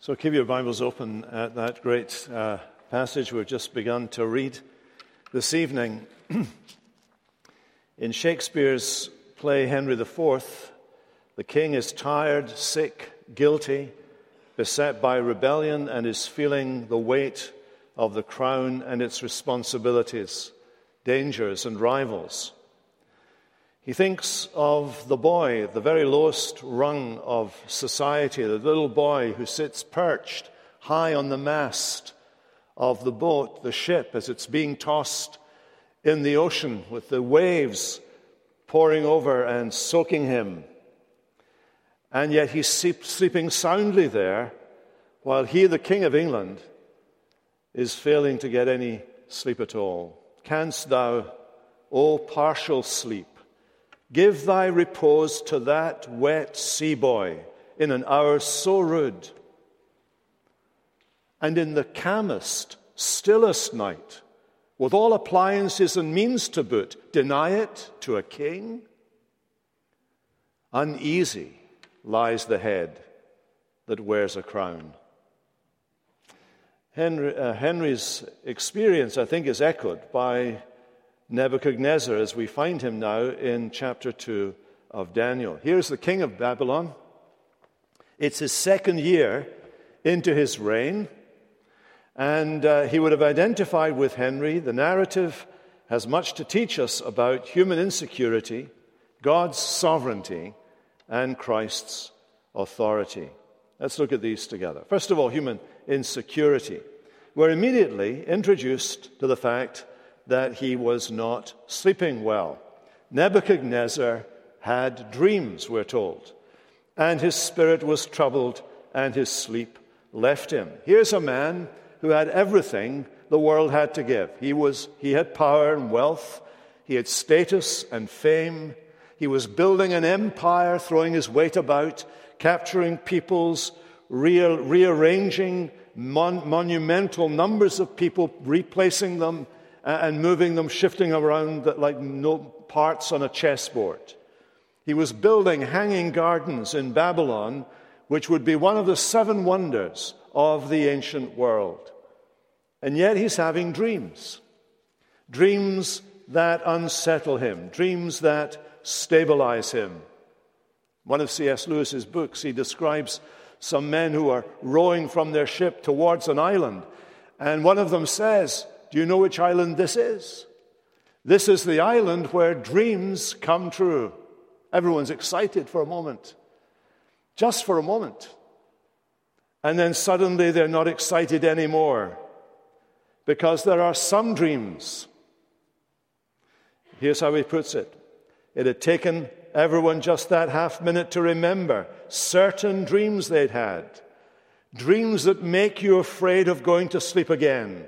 So keep your Bibles open at that great passage we've just begun to read this evening. In Shakespeare's play Henry IV, the king is tired, sick, guilty, beset by rebellion, and is feeling the weight of the crown and its responsibilities, dangers and rivals. He thinks of the boy, the very lowest rung of society, the little boy who sits perched high on the mast of the boat, the ship, as it's being tossed in the ocean with the waves pouring over and soaking him. And yet he's sleeping soundly there, while he, the King of England, is failing to get any sleep at all. Canst thou, O partial sleep, give thy repose to that wet sea boy in an hour so rude, and in the calmest, stillest night, with all appliances and means to boot, deny it to a king? Uneasy lies the head that wears a crown. Henry's experience, I think, is echoed by Nebuchadnezzar as we find him now in chapter 2 of Daniel. Here's the king of Babylon. It's his second year into his reign, and he would have identified with Henry. The narrative has much to teach us about human insecurity, God's sovereignty, and Christ's authority. Let's look at these together. First of all, human insecurity. We're immediately introduced to the fact that he was not sleeping well. Nebuchadnezzar had dreams, we're told, and his spirit was troubled and his sleep left him. Here's a man who had everything the world had to give. He had power and wealth, he had status and fame, he was building an empire, throwing his weight about, capturing peoples, rearranging monumental numbers of people, replacing them, and moving them, shifting around like no parts on a chessboard. He was building hanging gardens in Babylon, which would be one of the 7 wonders of the ancient world. And yet he's having dreams. Dreams that unsettle him. Dreams that stabilize him. One of C.S. Lewis's books, he describes some men who are rowing from their ship towards an island. And one of them says, "Do you know which island this is? This is the island where dreams come true." Everyone's excited for a moment. Just for a moment. And then suddenly they're not excited anymore. Because there are some dreams. Here's how he puts it. It had taken everyone just that half minute to remember certain dreams they'd had. Dreams that make you afraid of going to sleep again.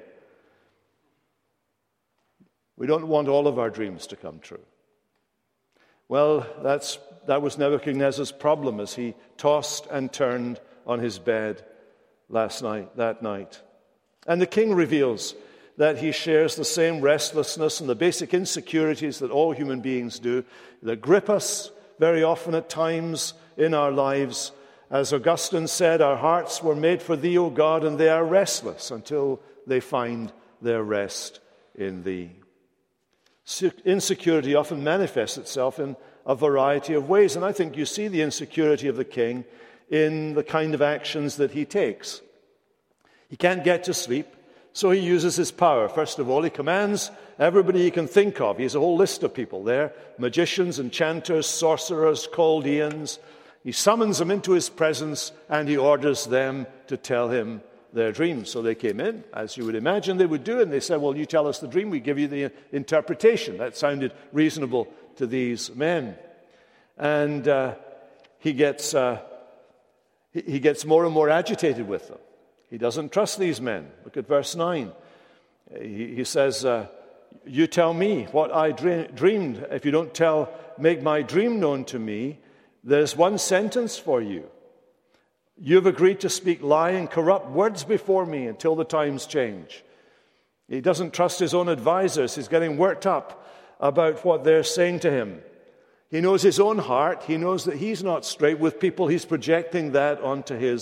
We don't want all of our dreams to come true. Well, that was Nebuchadnezzar's problem as he tossed and turned on his bed that night. And the king reveals that he shares the same restlessness and the basic insecurities that all human beings do, that grip us very often at times in our lives. As Augustine said, our hearts were made for thee, O God, and they are restless until they find their rest in thee. Insecurity often manifests itself in a variety of ways, and I think you see the insecurity of the king in the kind of actions that he takes. He can't get to sleep, so he uses his power. First of all, he commands everybody he can think of. He has a whole list of people there, magicians, enchanters, sorcerers, Chaldeans. He summons them into his presence, and he orders them to tell him their dreams. So they came in, as you would imagine they would do, and they said, "Well, you tell us the dream, we give you the interpretation." That sounded reasonable to these men. And he gets more and more agitated with them. He doesn't trust these men. Look at verse 9. He says, "You tell me what I dreamed. If you don't make my dream known to me, there's one sentence for you. You've agreed to speak lying, corrupt words before me until the times change." He doesn't trust his own advisors. He's getting worked up about what they're saying to him. He knows his own heart. He knows that he's not straight with people. He's projecting that onto his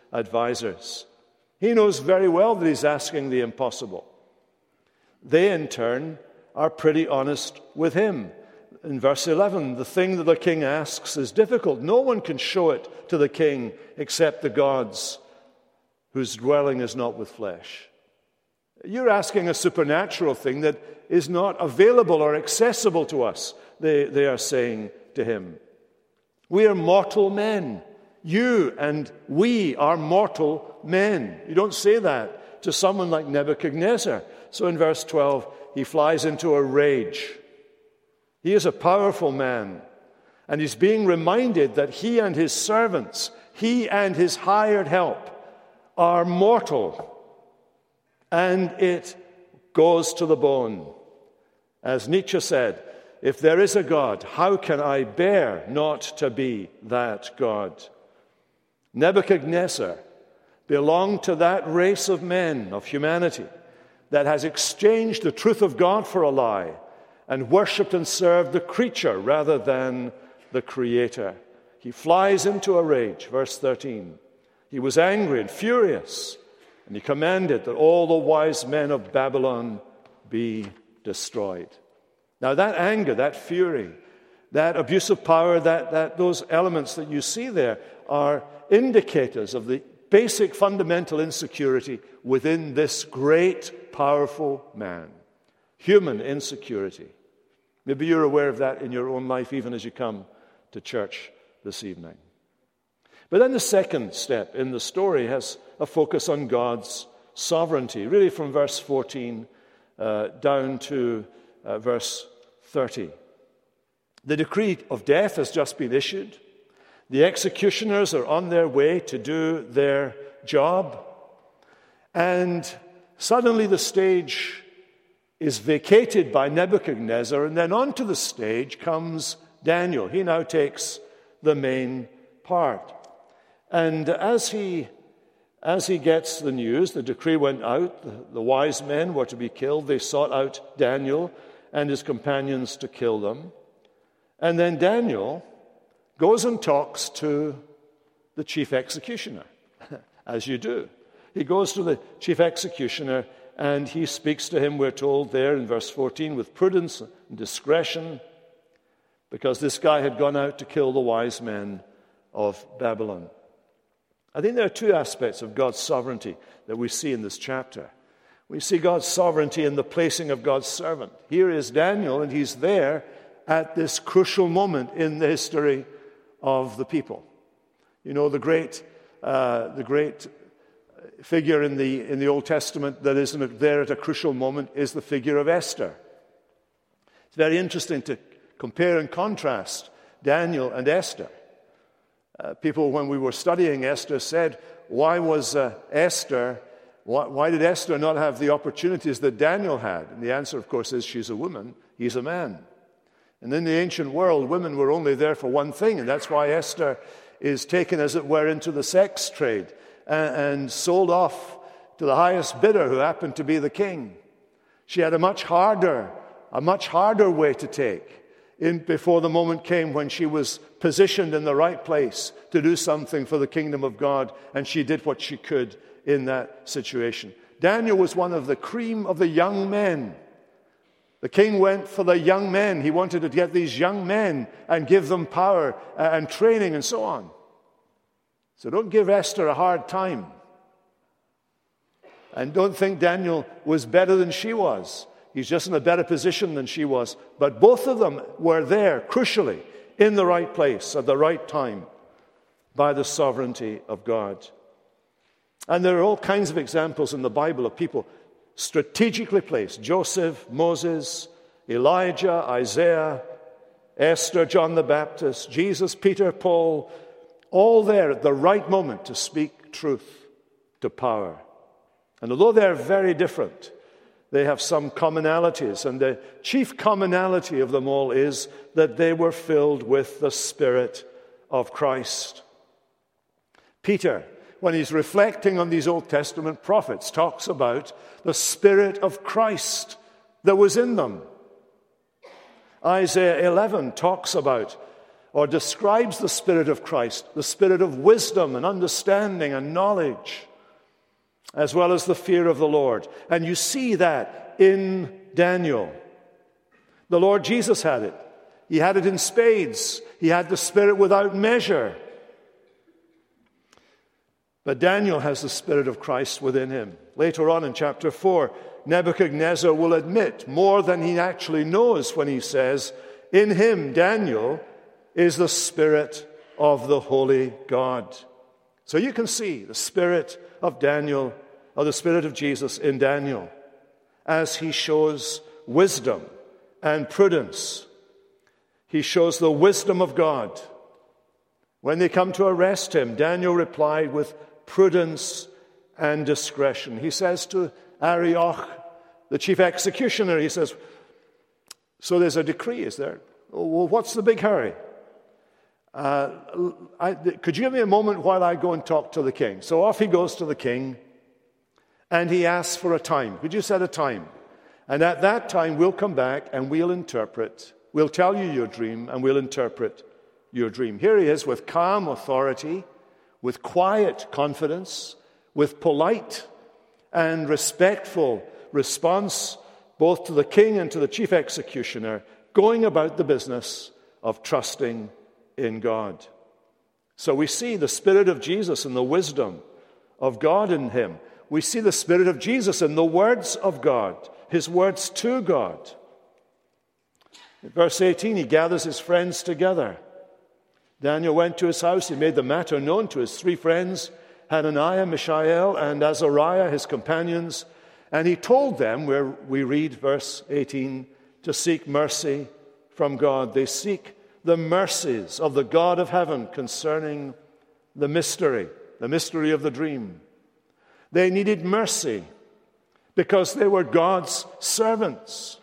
advisors. He knows very well that he's asking the impossible. They, in turn, are pretty honest with him. In verse 11, the thing that the king asks is difficult. No one can show it to the king except the gods, whose dwelling is not with flesh. You're asking a supernatural thing that is not available or accessible to us, they are saying to him. We are mortal men. You and we are mortal men. You don't say that to someone like Nebuchadnezzar. So in verse 12, he flies into a rage. He is a powerful man, and he's being reminded that he and his servants, he and his hired help, are mortal. And it goes to the bone. As Nietzsche said, if there is a God, how can I bear not to be that God? Nebuchadnezzar belonged to that race of men, of humanity, that has exchanged the truth of God for a lie and worshipped and served the creature rather than the Creator. He flies into a rage, verse 13. He was angry and furious, and he commanded that all the wise men of Babylon be destroyed. Now that anger, that fury, that abuse of power, those elements that you see there are indicators of the basic fundamental insecurity within this great, powerful man. Human insecurity. Maybe you're aware of that in your own life even as you come to church this evening. But then the second step in the story has a focus on God's sovereignty, really from verse 14 down to verse 30. The decree of death has just been issued. The executioners are on their way to do their job. And suddenly the stage is vacated by Nebuchadnezzar, and then onto the stage comes Daniel. He now takes the main part. And as he gets the news, the decree went out, the wise men were to be killed. They sought out Daniel and his companions to kill them. And then Daniel goes and talks to the chief executioner, as you do. He goes to the chief executioner and he speaks to him, we're told there in verse 14, with prudence and discretion, because this guy had gone out to kill the wise men of Babylon. I think there are two aspects of God's sovereignty that we see in this chapter. We see God's sovereignty in the placing of God's servant. Here is Daniel, and he's there at this crucial moment in the history of the people. You know, the great figure in the Old Testament that is there at a crucial moment is the figure of Esther. It's very interesting to compare and contrast Daniel and Esther. People, when we were studying Esther, said, why did Esther not have the opportunities that Daniel had? And the answer, of course, is she's a woman, he's a man. And in the ancient world, women were only there for one thing, and that's why Esther is taken, as it were, into the sex trade and sold off to the highest bidder, who happened to be the king. She had a much harder way to take before the moment came when she was positioned in the right place to do something for the kingdom of God, and she did what she could in that situation. Daniel was one of the cream of the young men. The king went for the young men. He wanted to get these young men and give them power and training and so on. So don't give Esther a hard time. And don't think Daniel was better than she was. He's just in a better position than she was. But both of them were there, crucially, in the right place at the right time by the sovereignty of God. And there are all kinds of examples in the Bible of people strategically placed. Joseph, Moses, Elijah, Isaiah, Esther, John the Baptist, Jesus, Peter, Paul, all there at the right moment to speak truth to power. And although they're very different, they have some commonalities, and the chief commonality of them all is that they were filled with the Spirit of Christ. Peter, when he's reflecting on these Old Testament prophets, talks about the Spirit of Christ that was in them. Isaiah 11 talks about or describes the Spirit of Christ, the Spirit of wisdom and understanding and knowledge, as well as the fear of the Lord. And you see that in Daniel. The Lord Jesus had it. He had it in spades. He had the Spirit without measure. But Daniel has the Spirit of Christ within him. Later on in chapter 4, Nebuchadnezzar will admit more than he actually knows when he says, in him, Daniel, is the Spirit of the Holy God. So you can see the Spirit of Daniel, or the Spirit of Jesus in Daniel, as he shows wisdom and prudence. He shows the wisdom of God. When they come to arrest him, Daniel replied with prudence and discretion. He says to Arioch, the chief executioner, he says, so there's a decree, is there? Oh, well, what's the big hurry? Could you give me a moment while I go and talk to the king? So off he goes to the king, and he asks for a time. Could you set a time? And at that time, we'll come back and we'll interpret. We'll tell you your dream, and we'll interpret your dream. Here he is with calm authority, with quiet confidence, with polite and respectful response, both to the king and to the chief executioner, going about the business of trusting in God. So we see the Spirit of Jesus and the wisdom of God in him. We see the Spirit of Jesus in the words of God, his words to God. In verse 18, he gathers his friends together. Daniel went to his house. He made the matter known to his three friends, Hananiah, Mishael, and Azariah, his companions. And he told them, where we read verse 18, to seek mercy from God. They seek the mercies of the God of heaven concerning the mystery of the dream. They needed mercy because they were God's servants.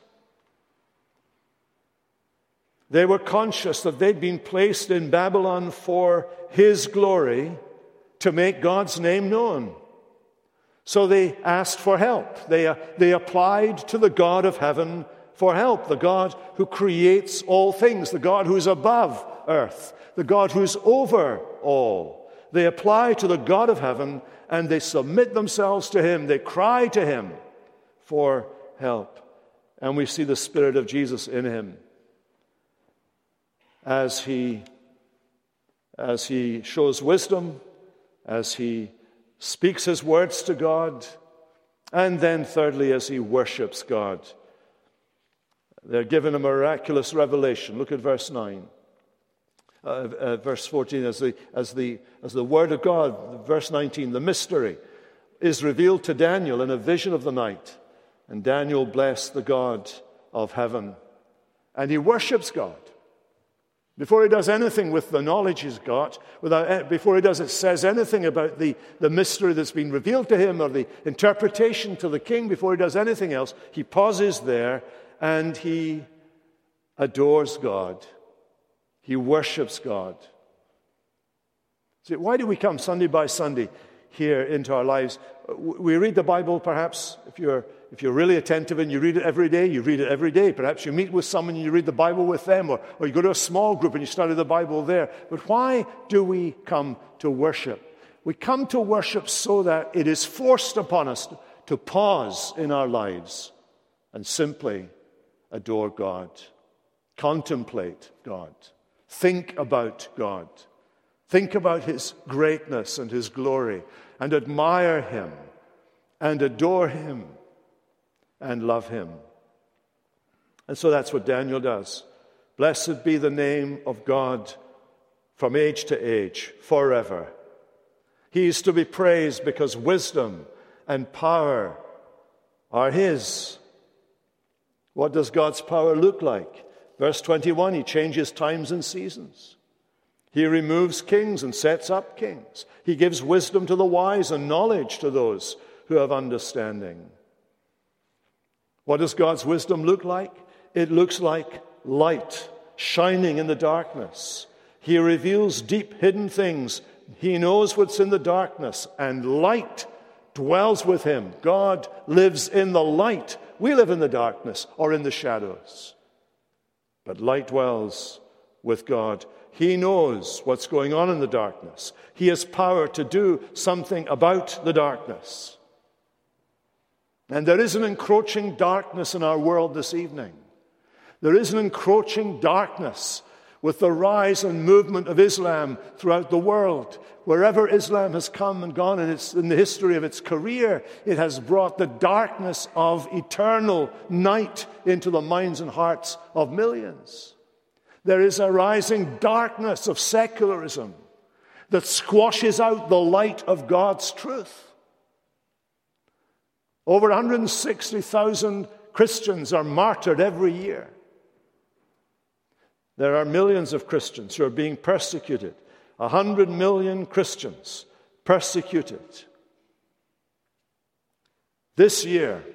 They were conscious that they'd been placed in Babylon for his glory, to make God's name known. So they asked for help. They applied to the God of heaven for help, the God who creates all things, the God who's above earth, the God who's over all. They apply to the God of heaven and they submit themselves to him. They cry to him for help. And we see the Spirit of Jesus in him as he shows wisdom, as he speaks his words to God, and then thirdly, as he worships God. They're given a miraculous revelation. Look at verse 9. Verse 14, as the word of God. Verse 19, the mystery is revealed to Daniel in a vision of the night. And Daniel blessed the God of heaven. And he worships God. Before he does anything with the knowledge he's got, before he says anything about the mystery that's been revealed to him or the interpretation to the king, before he does anything else, he pauses there and he adores God. He worships God. See, why do we come Sunday by Sunday here into our lives? We read the Bible, perhaps, if you're really attentive and you read it every day, you read it every day. Perhaps you meet with someone and you read the Bible with them, or you go to a small group and you study the Bible there. But why do we come to worship? We come to worship so that it is forced upon us to pause in our lives and simply adore God, contemplate God, think about God, think about his greatness and his glory, and admire him and adore him and love him. And so that's what Daniel does. Blessed be the name of God from age to age, forever. He is to be praised because wisdom and power are his. What does God's power look like? Verse 21, he changes times and seasons. He removes kings and sets up kings. He gives wisdom to the wise and knowledge to those who have understanding. What does God's wisdom look like? It looks like light shining in the darkness. He reveals deep hidden things. He knows what's in the darkness, and light dwells with him. God lives in the light. We live in the darkness or in the shadows. But light dwells with God. He knows what's going on in the darkness. He has power to do something about the darkness. And there is an encroaching darkness in our world this evening. There is an encroaching darkness with the rise and movement of Islam throughout the world. Wherever Islam has come and gone in the history of its career, it has brought the darkness of eternal night into the minds and hearts of millions. There is a rising darkness of secularism that squashes out the light of God's truth. Over 160,000 Christians are martyred every year. There are millions of Christians who are being persecuted. 100 million Christians persecuted. This year.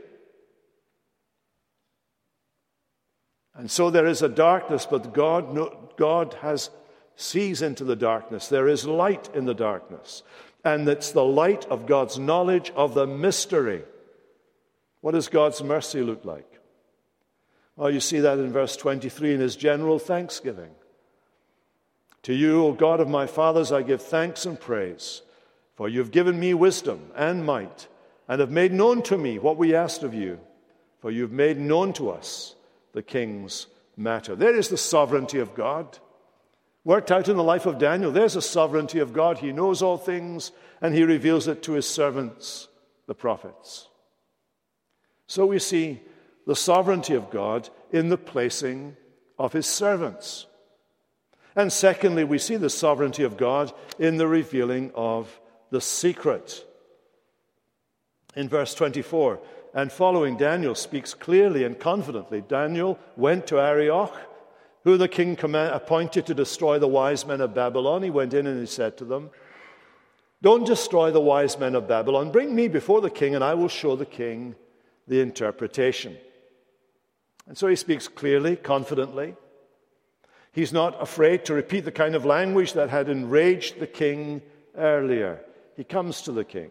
And so there is a darkness, but God sees into the darkness. There is light in the darkness. And it's the light of God's knowledge of the mystery. What does God's mercy look like? Well, you see that in verse 23 in his general thanksgiving. To you, O God of my fathers, I give thanks and praise, for you have given me wisdom and might, and have made known to me what we asked of you, for you have made known to us the king's matter. There is the sovereignty of God. Worked out in the life of Daniel, there's the sovereignty of God. He knows all things, and he reveals it to his servants, the prophets. So we see the sovereignty of God in the placing of his servants. And secondly, we see the sovereignty of God in the revealing of the secret. In verse 24 and following, Daniel speaks clearly and confidently. Daniel went to Arioch, who the king appointed to destroy the wise men of Babylon. He went in and he said to them, "Don't destroy the wise men of Babylon. Bring me before the king, and I will show the king the interpretation." And so he speaks clearly, confidently. He's not afraid to repeat the kind of language that had enraged the king earlier. He comes to the king.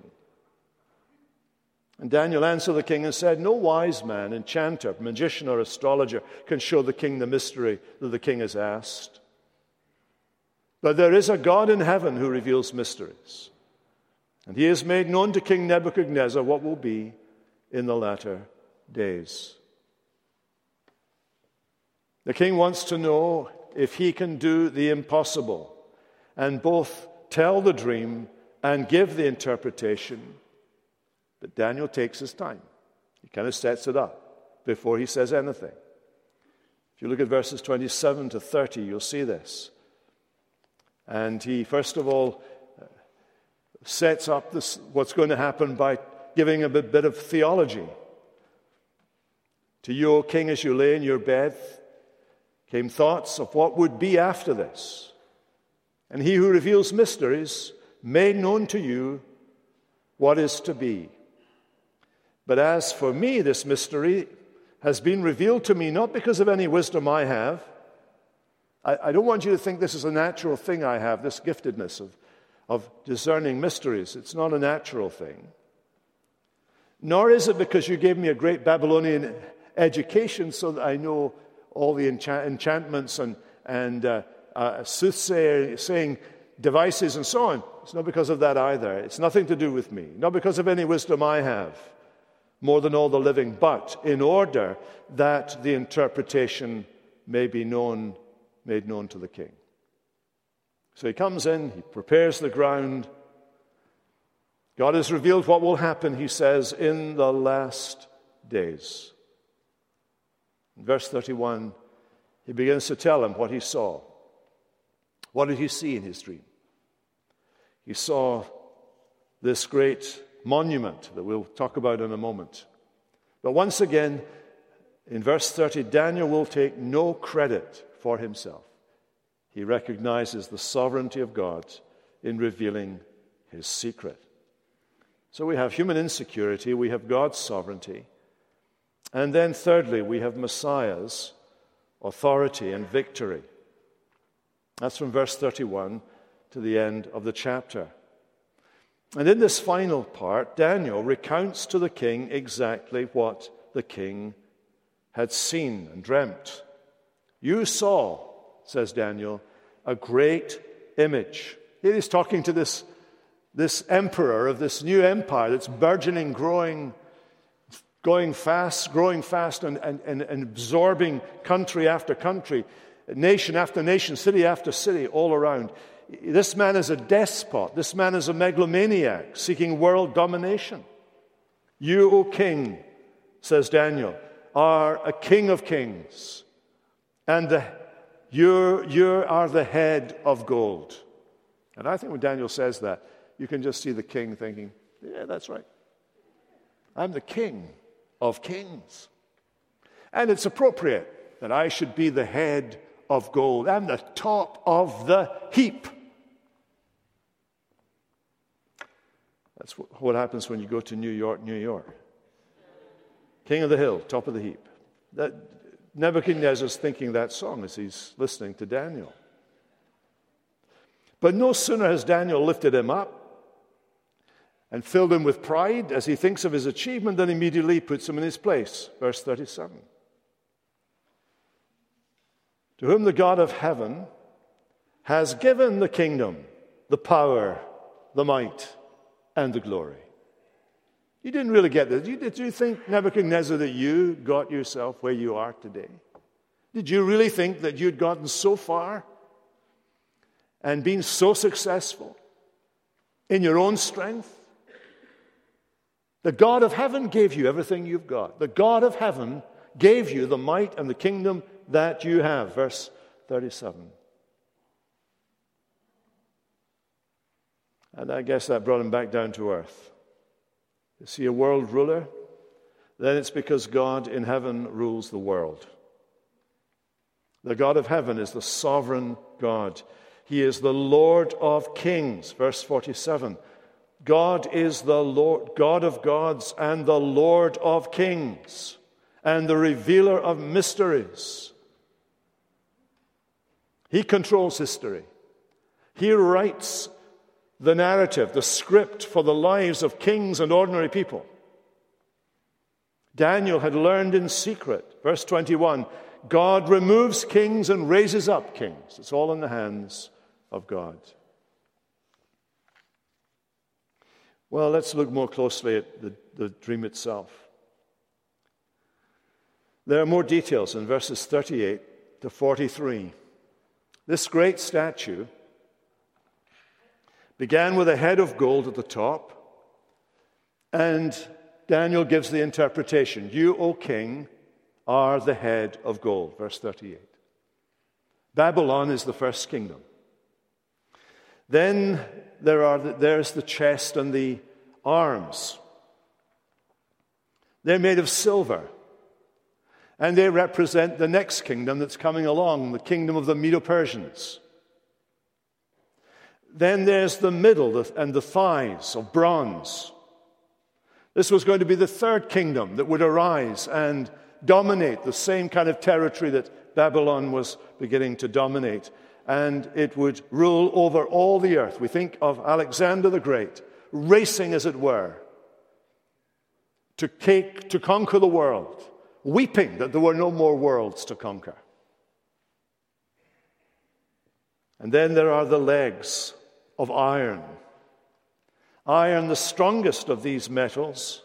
And Daniel answered the king and said, "No wise man, enchanter, magician, or astrologer can show the king the mystery that the king has asked. But there is a God in heaven who reveals mysteries. And he has made known to King Nebuchadnezzar what will be in the latter days." The king wants to know if he can do the impossible and both tell the dream and give the interpretation. But Daniel takes his time. He kind of sets it up before he says anything. If you look at verses 27 to 30, you'll see this. And he, first of all, sets up what's going to happen by giving a bit of theology. To you, O king, as you lay in your bed, came thoughts of what would be after this. And he who reveals mysteries made known to you what is to be. But as for me, this mystery has been revealed to me not because of any wisdom I have. I don't want you to think this is a natural thing I have, this giftedness of discerning mysteries. It's not a natural thing. Nor is it because you gave me a great Babylonian education so that I know all the enchantments and soothsaying devices and so on. It's not because of that either. It's nothing to do with me. Not because of any wisdom I have, more than all the living, but in order that the interpretation may be made known to the king. So he comes in, he prepares the ground. God has revealed what will happen, he says, in the last days. In verse 31, he begins to tell him what he saw. What did he see in his dream? He saw this great monument that we'll talk about in a moment. But once again, in verse 30, Daniel will take no credit for himself. He recognizes the sovereignty of God in revealing his secret. So we have human insecurity, we have God's sovereignty. And then thirdly, we have Messiah's authority and victory. That's from verse 31 to the end of the chapter. And in this final part, Daniel recounts to the king exactly what the king had seen and dreamt. "You saw," says Daniel, a great image. Here he's talking to this emperor of this new empire that's burgeoning, growing fast and absorbing country after country, nation after nation, city after city, all around. This man is a despot. This man is a megalomaniac seeking world domination. You, O king, says Daniel, are a king of kings, and you are the head of gold. And I think when Daniel says that, you can just see the king thinking, yeah, that's right. I'm the king of kings. And it's appropriate that I should be the head of gold. I'm the top of the heap. That's what happens when you go to New York, New York. King of the hill, top of the heap. Nebuchadnezzar's thinking that song as he's listening to Daniel. But no sooner has Daniel lifted him up and filled him with pride as he thinks of his achievement, than immediately puts him in his place. Verse 37. To whom the God of heaven has given the kingdom, the power, the might, and the glory. You didn't really get this. Did you think, Nebuchadnezzar, that you got yourself where you are today? Did you really think that you'd gotten so far and been so successful in your own strength? The God of heaven gave you everything you've got. The God of heaven gave you the might and the kingdom that you have. Verse 37. And I guess that brought him back down to earth. Is he a world ruler? Then it's because God in heaven rules the world. The God of heaven is the sovereign God. He is the Lord of kings. Verse 47. God is the Lord, God of gods and the Lord of kings and the revealer of mysteries. He controls history. He writes the narrative, the script for the lives of kings and ordinary people. Daniel had learned in secret. Verse 21, God removes kings and raises up kings. It's all in the hands of God. Well, let's look more closely at the dream itself. There are more details in verses 38 to 43. This great statue began with a head of gold at the top, and Daniel gives the interpretation. You, O king, are the head of gold. Verse 38. Babylon is the first kingdom. Then there's the chest and the arms. They're made of silver, and they represent the next kingdom that's coming along, the kingdom of the Medo-Persians. Then there's the middle and the thighs of bronze. This was going to be the third kingdom that would arise and dominate the same kind of territory that Babylon was beginning to dominate. And it would rule over all the earth. We think of Alexander the Great, racing, as it were, to conquer the world, weeping that there were no more worlds to conquer. And then there are the legs of iron. Iron, the strongest of these metals,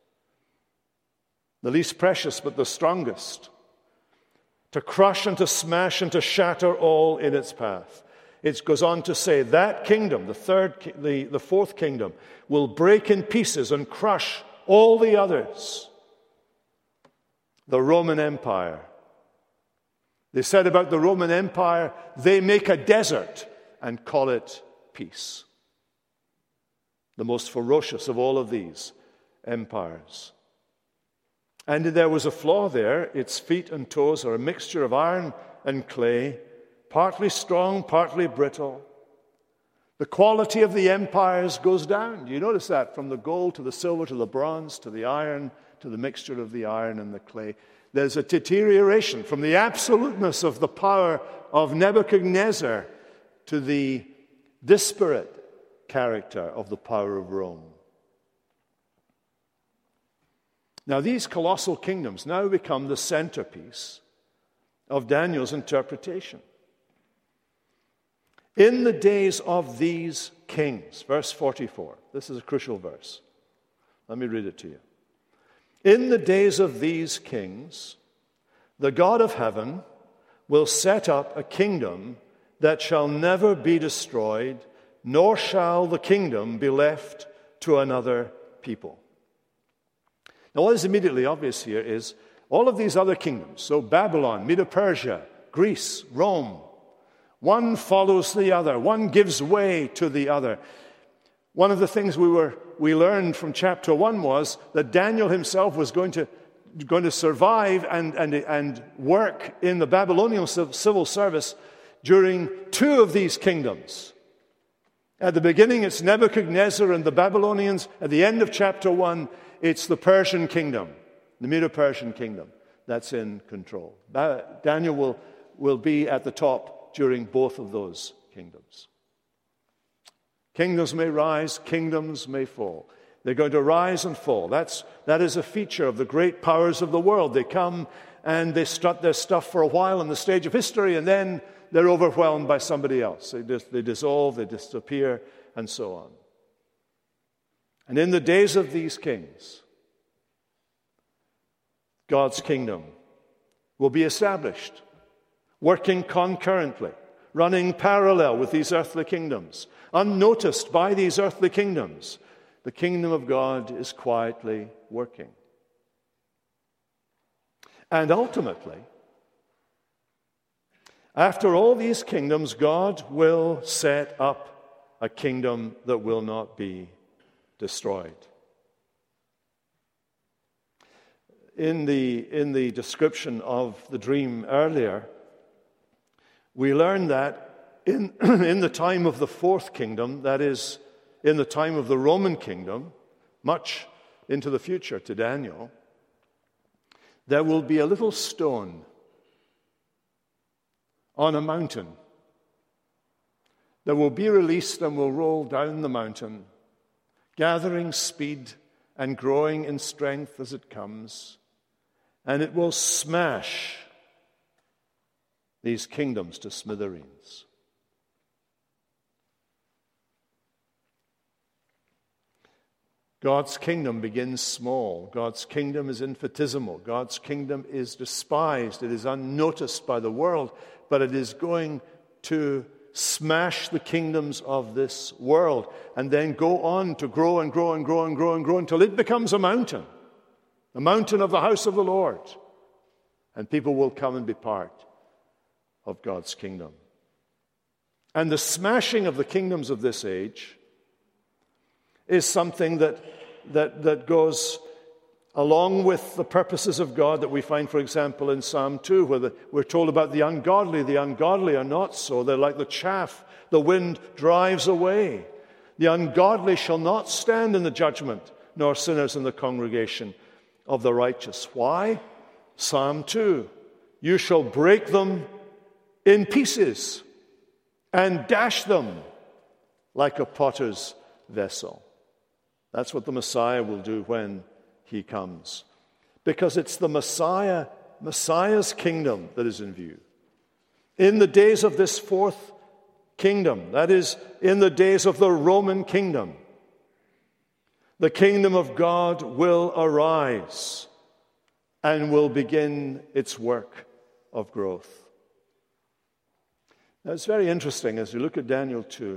the least precious but the strongest, to crush and to smash and to shatter all in its path. It goes on to say that kingdom, the fourth kingdom, will break in pieces and crush all the others. The Roman Empire. They said about the Roman Empire, they make a desert and call it peace. The most ferocious of all of these empires. And there was a flaw there. Its feet and toes are a mixture of iron and clay, partly strong, partly brittle. The quality of the empires goes down. You notice that from the gold to the silver to the bronze to the iron to the mixture of the iron and the clay. There's a deterioration from the absoluteness of the power of Nebuchadnezzar to the disparate character of the power of Rome. Now, these colossal kingdoms now become the centerpiece of Daniel's interpretation. In the days of these kings, verse 44. This is a crucial verse. Let me read it to you. In the days of these kings, the God of heaven will set up a kingdom that shall never be destroyed, nor shall the kingdom be left to another people. Now, what is immediately obvious here is all of these other kingdoms, so Babylon, Medo-Persia, Greece, Rome, one follows the other, one gives way to the other. One of the things we learned from chapter 1 was that Daniel himself was going to survive and work in the Babylonian civil service during two of these kingdoms. At the beginning, it's Nebuchadnezzar and the Babylonians. At the end of chapter 1, it's the Persian kingdom, the Medo-Persian kingdom, that's in control. Daniel will be at the top during both of those kingdoms. Kingdoms may rise, kingdoms may fall. They're going to rise and fall. That is a feature of the great powers of the world. They come and they strut their stuff for a while on the stage of history, and then they're overwhelmed by somebody else. They dissolve, they disappear, and so on. And in the days of these kings, God's kingdom will be established, working concurrently, running parallel with these earthly kingdoms, unnoticed by these earthly kingdoms. The kingdom of God is quietly working. And ultimately, after all these kingdoms, God will set up a kingdom that will not be destroyed. In the description of the dream earlier, we learn that in the time of the fourth kingdom, that is, in the time of the Roman kingdom, much into the future to Daniel, there will be a little stone on a mountain that will be released and will roll down the mountain, gathering speed and growing in strength as it comes, and it will smash these kingdoms to smithereens. God's kingdom begins small. God's kingdom is infinitesimal. God's kingdom is despised. It is unnoticed by the world, but it is going to smash the kingdoms of this world and then go on to grow and grow and grow and grow and grow until it becomes a mountain, the mountain of the house of the Lord. And people will come and be part of God's kingdom. And the smashing of the kingdoms of this age is something that goes along with the purposes of God that we find, for example, in Psalm 2, where we're told about the ungodly. The ungodly are not so. They're like the chaff the wind drives away. The ungodly shall not stand in the judgment, nor sinners in the congregation of the righteous. Why? Psalm 2, you shall break them in pieces and dash them like a potter's vessel. That's what the Messiah will do when he comes. Because it's the Messiah's kingdom that is in view. In the days of this fourth kingdom, that is, in the days of the Roman kingdom, the kingdom of God will arise and will begin its work of growth. Now, it's very interesting as you look at Daniel 2.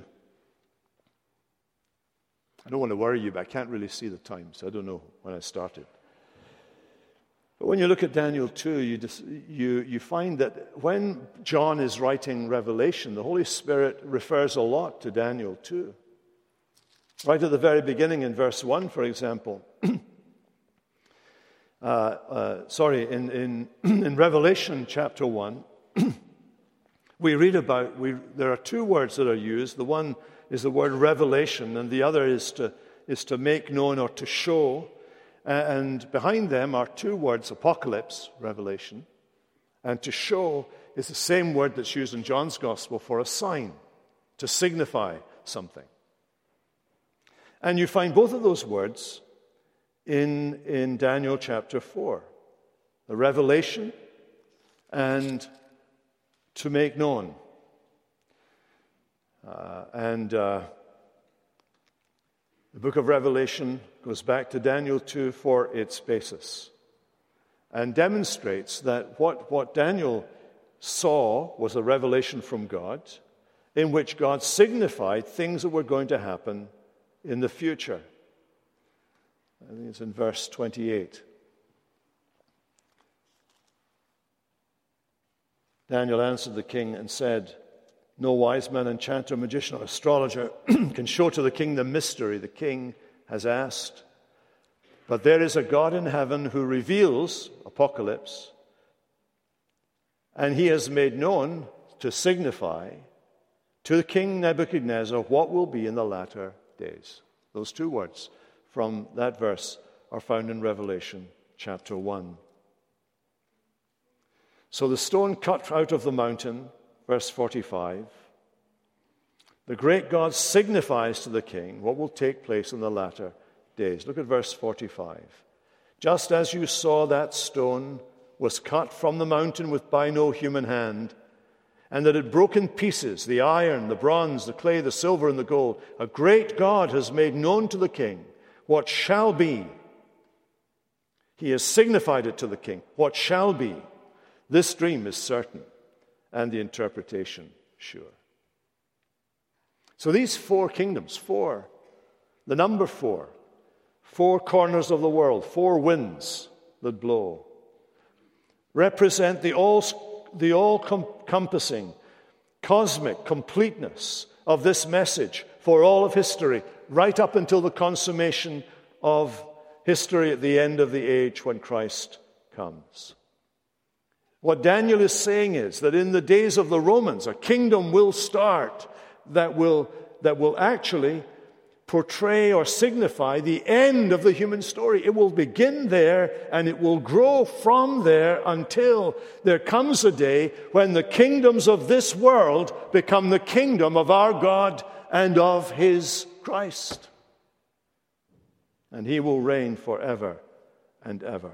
I don't want to worry you, but I can't really see the time, so I don't know when I started. But when you look at Daniel 2, you find that when John is writing Revelation, the Holy Spirit refers a lot to Daniel 2. Right at the very beginning in verse 1, for example. In Revelation chapter 1, we read about, there are two words that are used. The one is the word revelation, and the other is to make known or to show. And behind them are two words, apocalypse, revelation, and to show is the same word that's used in John's Gospel for a sign, to signify something. And you find both of those words in Daniel chapter 4, the revelation and to make known. The book of Revelation goes back to Daniel 2 for its basis and demonstrates that what Daniel saw was a revelation from God in which God signified things that were going to happen in the future. I think it's in verse 28. Daniel answered the king and said, "No wise man, enchanter, magician, or astrologer can show to the king the mystery the king has asked. But there is a God in heaven who reveals," Apocalypse, "and he has made known to signify to the king Nebuchadnezzar what will be in the latter days." Those two words from that verse are found in Revelation chapter 1. So the stone cut out of the mountain, verse 45, the great God signifies to the king what will take place in the latter days. Look at verse 45. "Just as you saw that stone was cut from the mountain by no human hand, and that it broke in pieces the iron, the bronze, the clay, the silver, and the gold, a great God has made known to the king what shall be. He has signified it to the king, what shall be. This dream is certain, and the interpretation sure." So these four kingdoms, the number four corners of the world, four winds that blow, represent the all-encompassing cosmic completeness of this message for all of history, right up until the consummation of history at the end of the age when Christ comes. What Daniel is saying is that in the days of the Romans, a kingdom will start that will actually portray or signify the end of the human story. It will begin there and it will grow from there until there comes a day when the kingdoms of this world become the kingdom of our God and of his Christ. And he will reign forever and ever.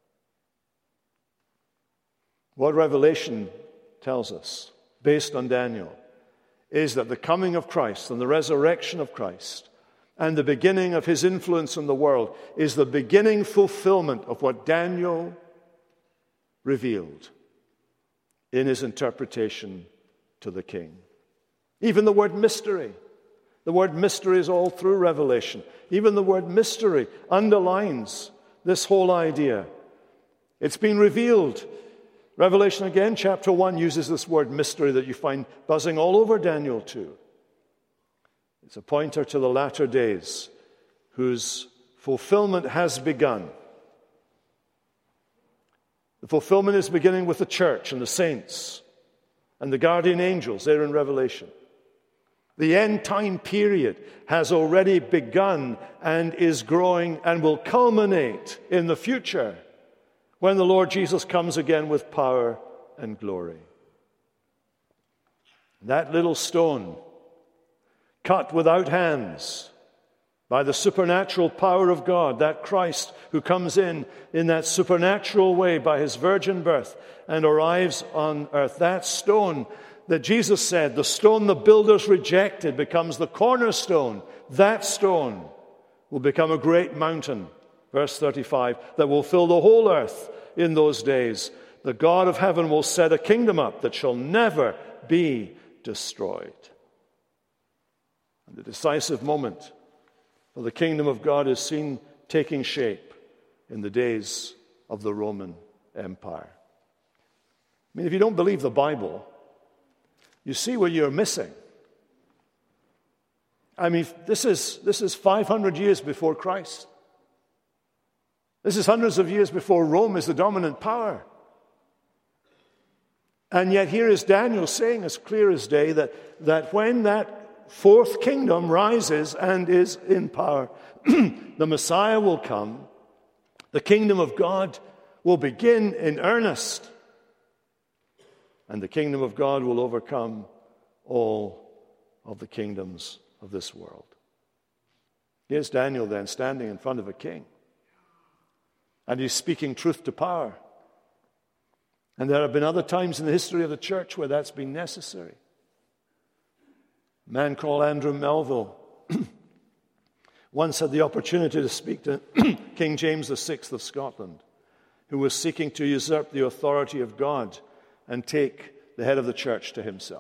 What Revelation tells us, based on Daniel, is that the coming of Christ and the resurrection of Christ and the beginning of his influence in the world is the beginning fulfillment of what Daniel revealed in his interpretation to the king. Even the word mystery is all through Revelation. Even the word mystery underlines this whole idea. It's been revealed. Revelation again, chapter 1, uses this word mystery that you find buzzing all over Daniel 2. It's a pointer to the latter days whose fulfillment has begun. The fulfillment is beginning with the church and the saints and the guardian angels there in Revelation. The end time period has already begun and is growing and will culminate in the future when the Lord Jesus comes again with power and glory. That little stone, cut without hands by the supernatural power of God, that Christ who comes in that supernatural way by his virgin birth and arrives on earth, that stone that Jesus said, the stone the builders rejected becomes the cornerstone. That stone will become a great mountain, verse 35, that will fill the whole earth in those days. The God of heaven will set a kingdom up that shall never be destroyed. And the decisive moment for the kingdom of God is seen taking shape in the days of the Roman Empire. I mean, if you don't believe the Bible, you see what you're missing. I mean, this is 500 years before Christ. This is hundreds of years before Rome is the dominant power. And yet here is Daniel saying as clear as day that when that fourth kingdom rises and is in power, the Messiah will come, the kingdom of God will begin in earnest, and the kingdom of God will overcome all of the kingdoms of this world. Here's Daniel then standing in front of a king, and he's speaking truth to power. And there have been other times in the history of the church where that's been necessary. A man called Andrew Melville once had the opportunity to speak to King James VI of Scotland, who was seeking to usurp the authority of God and take the head of the church to himself.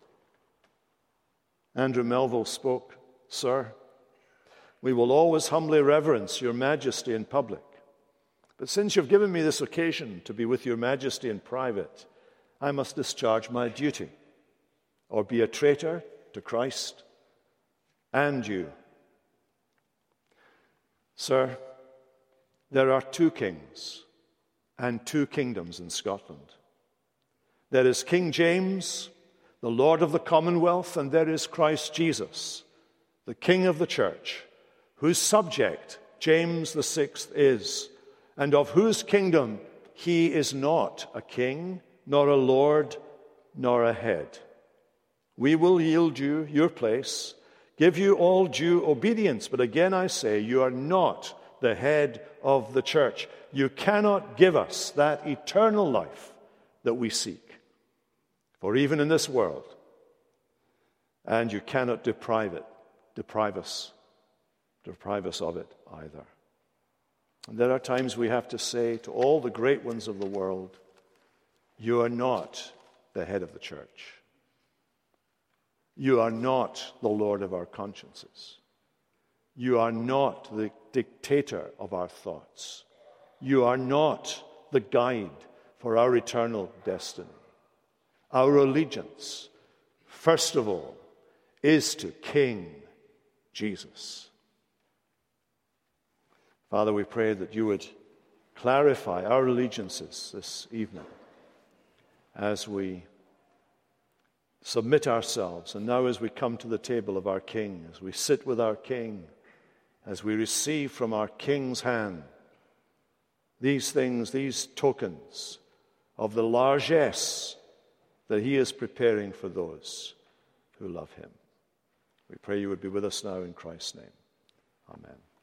Andrew Melville spoke, "Sir, we will always humbly reverence your majesty in public. But since you've given me this occasion to be with your majesty in private, I must discharge my duty, or be a traitor to Christ and you. Sir, there are two kings and two kingdoms in Scotland. There is King James, the Lord of the Commonwealth, and there is Christ Jesus, the King of the Church, whose subject James VI is, and of whose kingdom he is not a king, nor a lord, nor a head. We will yield you your place, give you all due obedience, but again I say, you are not the head of the church. You cannot give us that eternal life that we seek, for even in this world, and you cannot deprive us of it either." And there are times we have to say to all the great ones of the world, you are not the head of the church. You are not the Lord of our consciences. You are not the dictator of our thoughts. You are not the guide for our eternal destiny. Our allegiance, first of all, is to King Jesus. Father, we pray that you would clarify our allegiances this evening as we submit ourselves, and now as we come to the table of our King, as we sit with our King, as we receive from our King's hand these things, these tokens of the largesse that he is preparing for those who love him. We pray you would be with us now in Christ's name. Amen.